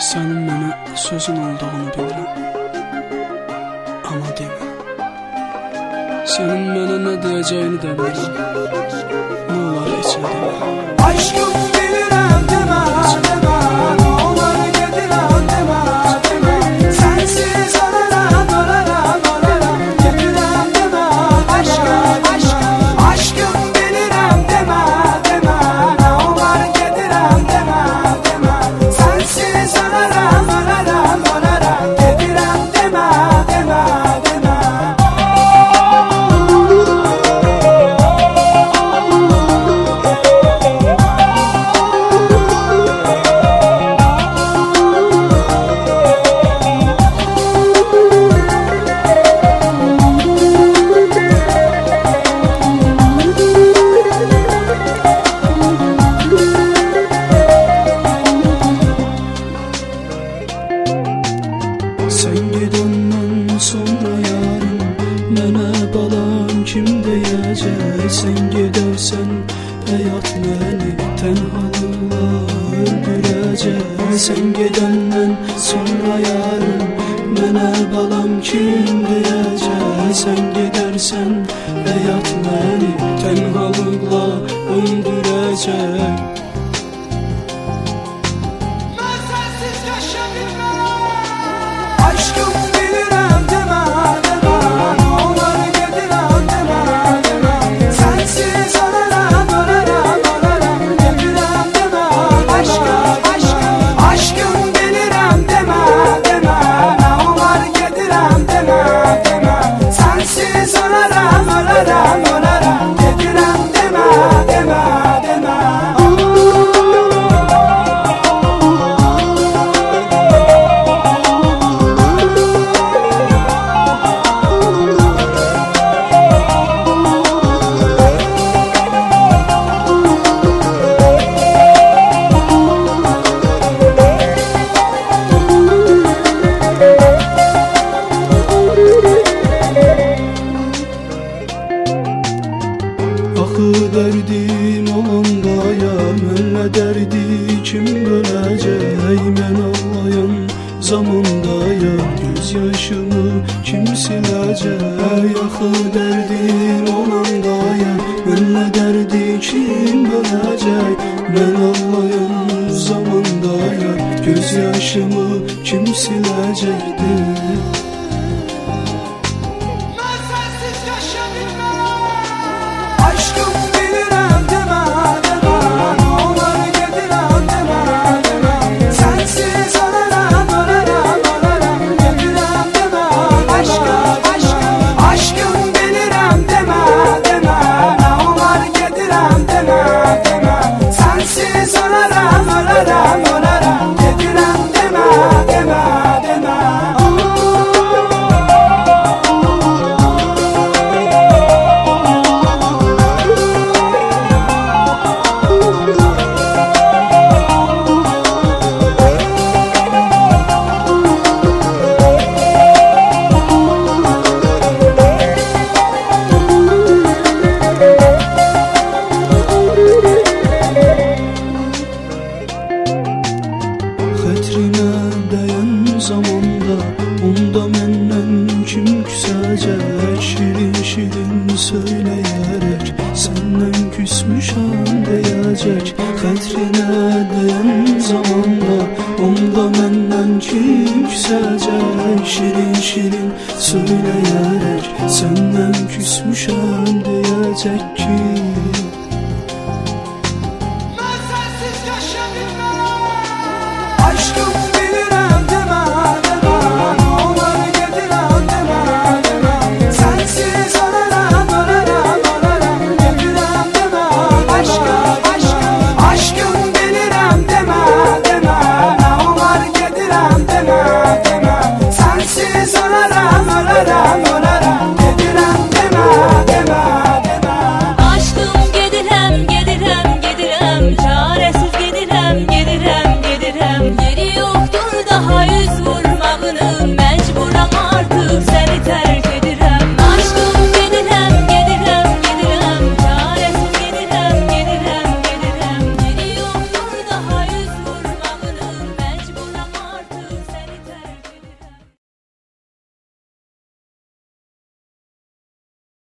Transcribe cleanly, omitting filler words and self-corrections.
Sənin mənə sözün olduğunu bilirəm, amma demə. Sənin mənə nə deyəcəyini də bilirəm, nə olar heç nə demə. Aşkım bilirəm demə, demə, nə olar gedirəm demə, demə. Sensiz ölərəm, ölərəm, ölərəm, gedirəm demə, aşkım, aşkım. Aşkım bilirəm demə, demə, nə olar gedirəm demə, demə. Sensiz ölərəm, ölərəm, ölərəm, gedirəm demə, demə, demə. Sen gedəndən sonra yarın mənə balam kim deyəcək? Sen gedərsən həyat məni tənhalıqla öldürəcək. Sen gedəndən sonra yarın mənə balam kim deyəcək? Sen gedərsən həyat məni tənhalıqla öldürəcək. Aşkım bilirəm demə, demə, nə olar gedirəm demə, demə. Sensiz ölərəm, ölərəm, ölərəm, gedirəm demə, aşkım, aşkım. Aşkım bilirəm demə, demə, nə olar gedirəm demə, demə. Sensiz ölərəm, ölərəm, ölərəm, gedirəm demə, demə, demə. Axı dərdim olanda mənə dərdi kim böləcək? Mən ağlayan zamandaya göz yaşımı kim siləcək? Axı dərdim olanda mənə dərdi kim böləcək? Mən ağlayan zamandaya göz yaşımı kim siləcəkdir? Aşkım bilirəm demə, demə, nə olar gedirəm demə, demə. Sensiz ölərəm, ölərəm, ölərəm, gedirəm demə, aşkım, aşkım. Aşkım bilirəm demə, demə, nə olar gedirəm demə, demə. Sensiz ölərəm, ölərəm, ölərəm, gedirəm demə, demə, demə. Xətrinə dəyən zamanda onda məndən kim küsəcək? Şirin şirin söyləyərək səndən küsmüşəm deyəcək. Xətrinə dəyən zamanda onda məndən kim küsəcək? Şirin şirin söyləyərək səndən küsmüşəm deyəcək ki